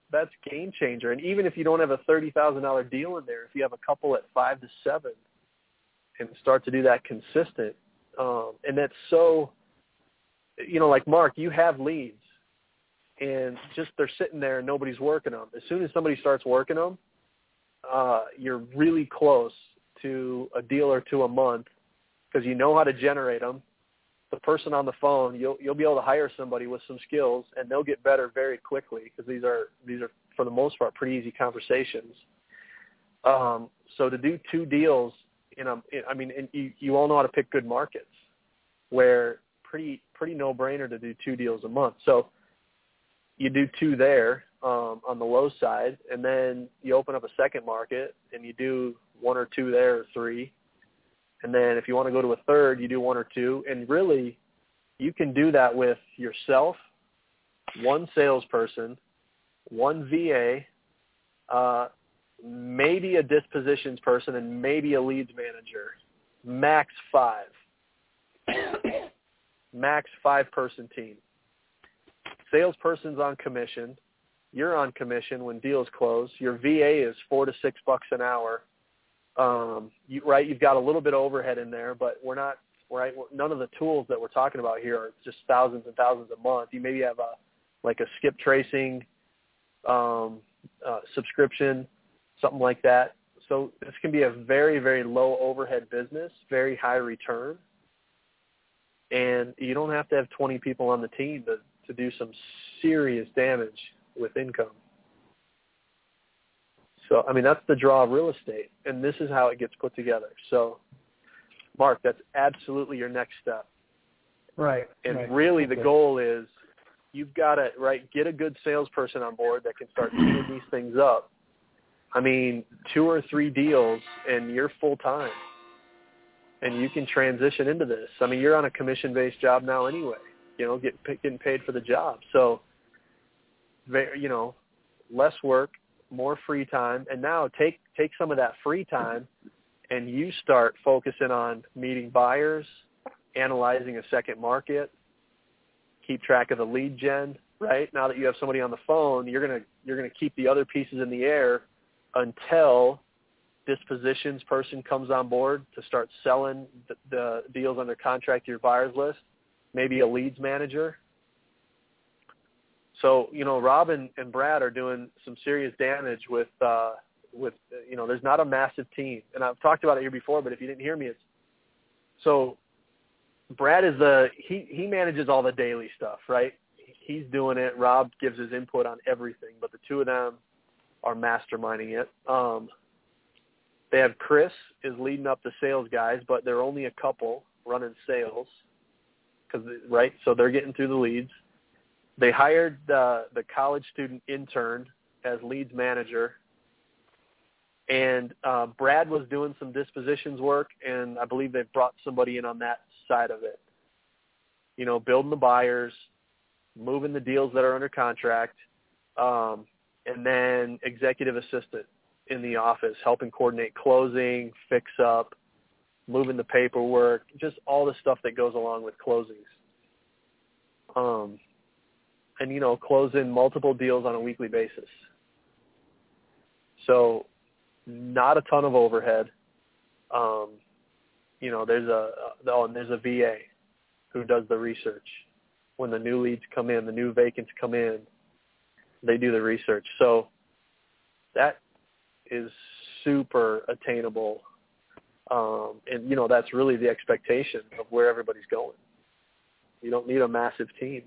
that's game changer. And even if you don't have a thirty thousand dollars deal in there, if you have a couple at five to seven and start to do that consistent, um, and that's so, you know, like Mark, you have leads and just they're sitting there and nobody's working them. As soon as somebody starts working them, uh, you're really close to a deal or two a month because you know how to generate them. The person on the phone, you'll you'll be able to hire somebody with some skills, and they'll get better very quickly because these are these are for the most part pretty easy conversations. Um, so to do two deals, in a, I mean, and you you all know how to pick good markets, where pretty pretty no brainer to do two deals a month. So you do two there um, on the low side, and then you open up a second market and you do one or two there or three. And then if you want to go to a third, you do one or two. And really, you can do that with yourself, one salesperson, one V A, uh, maybe a dispositions person, and maybe a leads manager. Max five. Max five-person team. Salesperson's on commission. You're on commission when deals close. Your V A is four to six bucks an hour. Um, you, right, you've got a little bit of overhead in there, but we're not, right, none of the tools that we're talking about here are just thousands and thousands a month. You maybe have a, like a skip tracing um, uh, subscription, something like that. So this can be a very, very low overhead business, very high return. And you don't have to have twenty people on the team to, to do some serious damage with income. So, I mean, that's the draw of real estate, and this is how it gets put together. So, Mark, that's absolutely your next step.
Right.
And
right.
really
okay.
the goal is you've got to, right, get a good salesperson on board that can start teeing these things up. I mean, two or three deals, and you're full-time, and you can transition into this. I mean, you're on a commission-based job now anyway, you know, get, getting paid for the job. So, you know, less work, more free time, and now take take some of that free time and you start focusing on meeting buyers, analyzing a second market, keep track of the lead gen, right? Now that you have somebody on the phone, you're going to you're going to keep the other pieces in the air until dispositions person comes on board to start selling the, the deals under contract to your buyers list, maybe a leads manager. So, you know, Rob and, and Brad are doing some serious damage with, uh, with, you know, there's not a massive team. And I've talked about it here before, but if you didn't hear me, it's, so Brad is the, he, he manages all the daily stuff, right? He's doing it. Rob gives his input on everything, but the two of them are masterminding it. Um, they have Chris is leading up the sales guys, but they're only a couple running sales, cause right. So they're getting through the leads. They hired uh, the college student intern as leads manager, and uh, Brad was doing some dispositions work, and I believe they've brought somebody in on that side of it. You know, building the buyers, moving the deals that are under contract, um, and then executive assistant in the office, helping coordinate closing, fix up, moving the paperwork, just all the stuff that goes along with closings. Um. And, you know, close in multiple deals on a weekly basis. So not a ton of overhead. Um, you know, there's a, oh, and there's a V A who does the research. When the new leads come in, the new vacants come in, they do the research. So that is super attainable. Um, and, you know, that's really the expectation of where everybody's going. You don't need a massive team.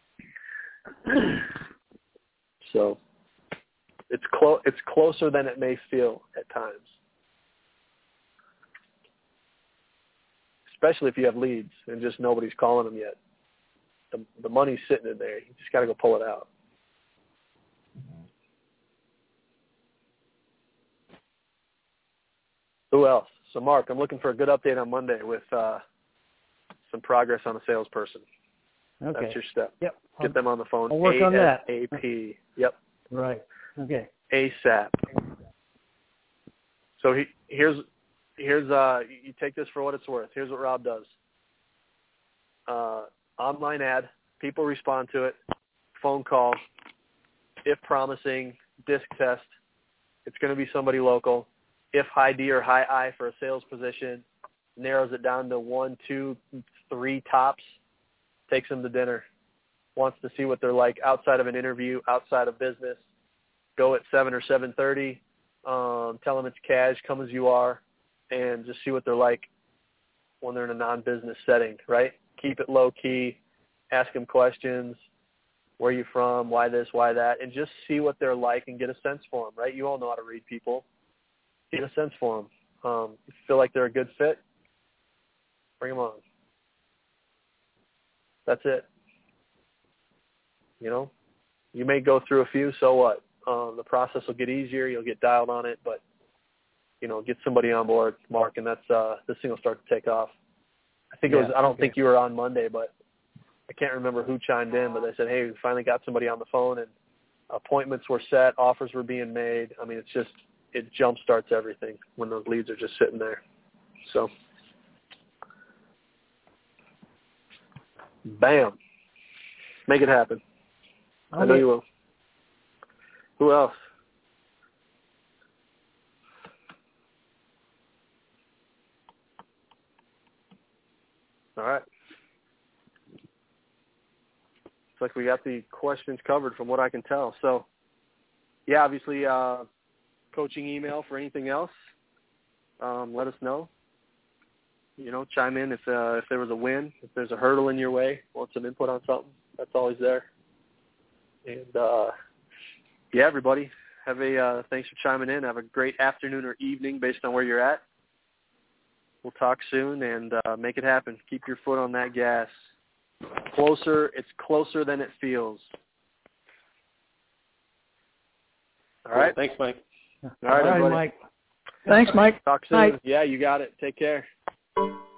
So it's close. It's closer than it may feel at times, especially if you have leads and just nobody's calling them yet. The, the money's sitting in there. You just got to go pull it out. Who else? So, Mark, I'm looking for a good update on Monday with uh, some progress on a salesperson.
Okay.
That's your step.
Yep.
Get
I'll,
them on the phone.
I'll work on that.
A S A P. Yep.
Right. Okay.
ASAP. So he, here's here's uh you take this for what it's worth. Here's what Rob does. Uh, online ad, people respond to it, phone call, if promising, disc test. It's going to be somebody local. If high D or high I for a sales position, narrows it down to one, two, three tops, takes them to dinner. Wants to see what they're like outside of an interview, outside of business. Go at seven or seven thirty. Um, tell them it's cash, come as you are, and just see what they're like when they're in a non-business setting, right? Keep it low-key. Ask them questions. Where are you from? Why this? Why that? And just see what they're like and get a sense for them, right? You all know how to read people. Get a sense for them. Um, if you feel like they're a good fit, bring them on. That's it. You know, you may go through a few, so what? Um, the process will get easier. You'll get dialed on it, but, you know, get somebody on board, Mark, and that's uh, this thing will start to take off. I think
yeah,
it was, I don't
okay.
think you were on Monday, but I can't remember who chimed in, but they said, hey, we finally got somebody on the phone, and appointments were set, offers were being made. I mean, it's just, it jump starts everything when those leads are just sitting there. So, bam. Make it happen. I know you will. Who else? All right. Looks like we got the questions covered from what I can tell. So, yeah, obviously, uh, coaching email for anything else. Um, let us know. You know, chime in if uh, if there was a win, if there's a hurdle in your way, want some input on something. That's always there. And, uh, yeah, everybody, have a uh, thanks for chiming in. Have a great afternoon or evening based on where you're at. We'll talk soon and uh, make it happen. Keep your foot on that gas. Closer, it's closer than it feels. All right.
Thanks, Mike.
All right,
All right,
everybody.
Mike.
Thanks, Mike.
Talk soon.
Bye.
Yeah, you got it. Take care.